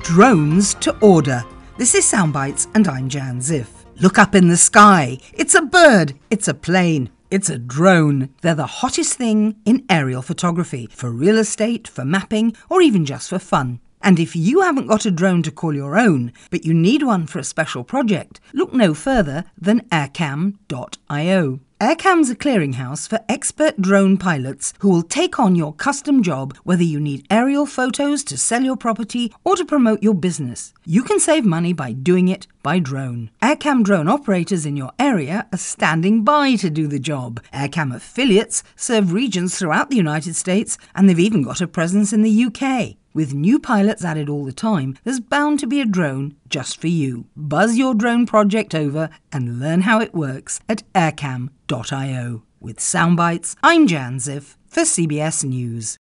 Drones to order. This is Soundbites and I'm Jan Ziff. Look up in the sky. It's a bird. It's a plane. It's a drone. They're the hottest thing in aerial photography, for real estate, for mapping, or even just for fun. And if you haven't got a drone to call your own, but you need one for a special project, look no further than aircam.io. Aircam's a clearinghouse for expert drone pilots who will take on your custom job, whether you need aerial photos to sell your property or to promote your business. You can save money by doing it by drone. Aircam drone operators in your area are standing by to do the job. Aircam affiliates serve regions throughout the United States, and they've even got a presence in the UK. With new pilots added all the time, there's bound to be a drone just for you. Buzz your drone project over and learn how it works at aircam.io. With Soundbites, I'm Jan Ziff for CBS News.